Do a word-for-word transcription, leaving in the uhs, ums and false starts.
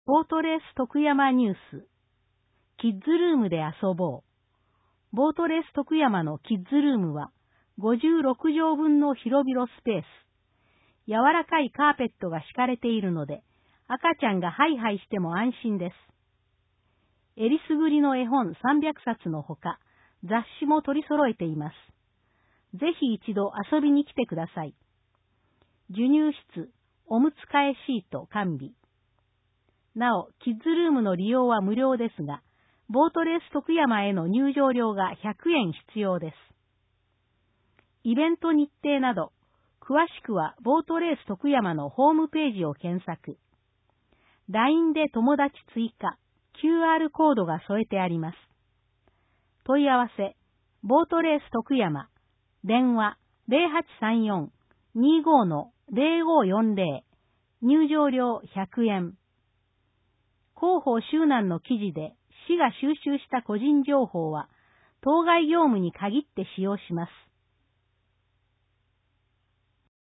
ボートレース徳山ニュース。キッズルームで遊ぼう。ボートレース徳山のキッズルームはごじゅうろくじょうぶんの広々スペース。柔らかいカーペットが敷かれているので、赤ちゃんがハイハイしても安心です。えりすぐりの絵本さんびゃくさつのほか、雑誌も取り揃えています。ぜひ一度遊びに来てください。授乳室、おむつ替えシート完備。なお、キッズルームの利用は無料ですが、ボートレース徳山への入場料がひゃくえん必要です。イベント日程など、詳しくはボートレース徳山のホームページを検索。ライン で友達追加、キューアール コードが添えてあります。問い合わせ、ボートレース徳山、電話 ゼロはちさんよん にご の ゼロごよんゼロ、入場料ひゃくえん。広報周南の記事で市が収集した個人情報は当該業務に限って使用します。